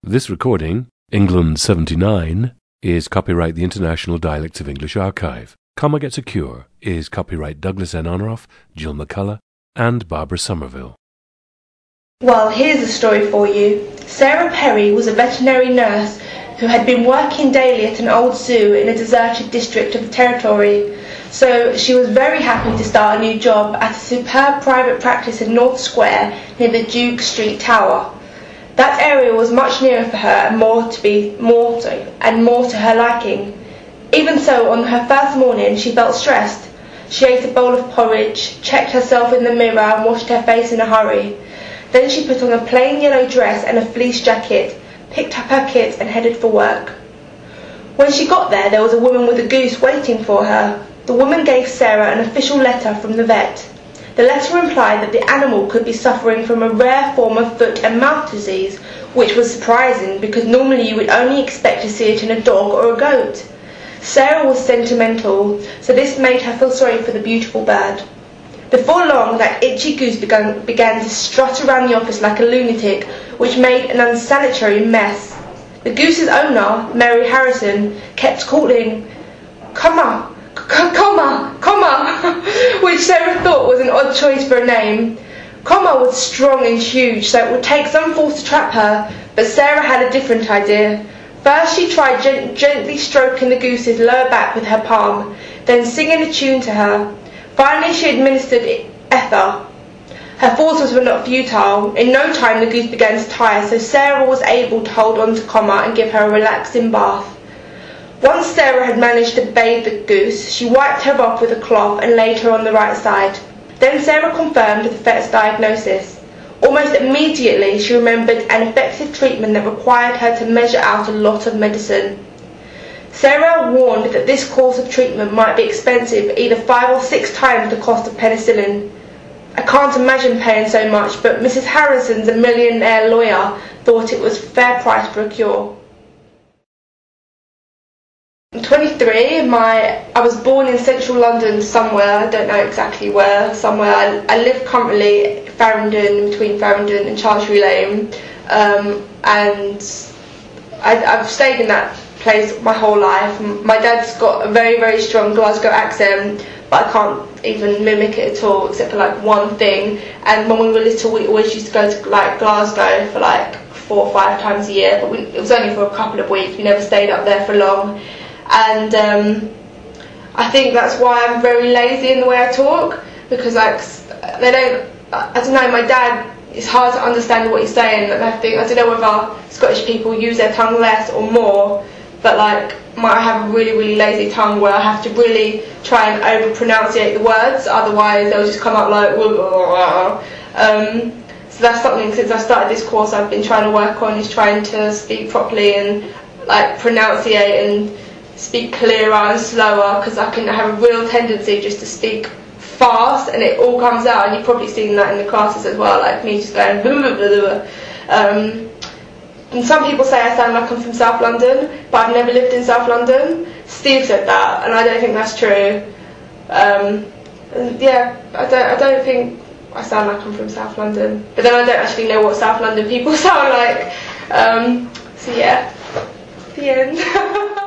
This recording, England 79, is copyright the International Dialects of English Archive. Comma Gets a Cure is copyright Douglas N. Honorath, Jill McCullough, and Barbara Somerville. Well, here's a story for you. Sarah Perry was a veterinary nurse who had been working daily at an old zoo in a deserted district of the territory. So she was very happy to start a new job at a superb private practice in North Square near the Duke Street Tower. That area was much nearer for her and more to her liking. Even so, on her first morning she felt stressed. She ate a bowl of porridge, checked herself in the mirror and washed her face in a hurry. Then she put on a plain yellow dress and a fleece jacket, picked up her kit and headed for work. When she got there was a woman with a goose waiting for her. The woman gave Sarah an official letter from the vet. The letter implied that the animal could be suffering from a rare form of foot and mouth disease, which was surprising because normally you would only expect to see it in a dog or a goat. Sarah was sentimental, so this made her feel sorry for the beautiful bird. Before long, that itchy goose began to strut around the office like a lunatic, which made an unsanitary mess. The goose's owner, Mary Harrison, kept calling, "Comma, comma, comma," which Sarah thought was an odd choice for a name. Comma was strong and huge, so it would take some force to trap her, but Sarah had a different idea. First she tried gently stroking the goose's lower back with her palm, then singing a tune to her. Finally she administered ether. Her forces were not futile. In no time the goose began to tire, so Sarah was able to hold on to Comma and give her a relaxing bath. Once Sarah had managed to bathe the goose, she wiped her off with a cloth and laid her on the right side. Then Sarah confirmed the vet's diagnosis. Almost immediately she remembered an effective treatment that required her to measure out a lot of medicine. Sarah warned that this course of treatment might be expensive, either 5 or 6 times the cost of penicillin. I can't imagine paying so much, but Mrs. Harrison's a millionaire lawyer thought it was a fair price for a cure. I'm 23, I was born in central London somewhere, I don't know exactly where, somewhere. I live currently at Farringdon, between Farringdon and Chancery Lane, and I've stayed in that place my whole life. My dad's got a very, very strong Glasgow accent, but I can't even mimic it at all, except for like one thing. And when we were little, we always used to go to like Glasgow for like 4 or 5 times a year, but it was only for a couple of weeks. We never stayed up there for long. And I think that's why I'm very lazy in the way I talk, because like I don't know, my dad, it's hard to understand what he's saying, and I don't know whether Scottish people use their tongue less or more, but like I have a really, really lazy tongue where I have to really try and over-pronunciate the words, otherwise they'll just come out like so that's something since I started this course I've been trying to work on, is trying to speak properly and like pronunciate and speak clearer and slower, because I can have a real tendency just to speak fast and it all comes out, and you've probably seen that in the classes as well, like me just going blah, blah, blah, blah. And some people say I sound like I'm from South London, but I've never lived in South London. Steve said that, and I don't think that's true. Yeah, I don't think I sound like I'm from South London, but then I don't actually know what South London people sound like. So yeah, the end.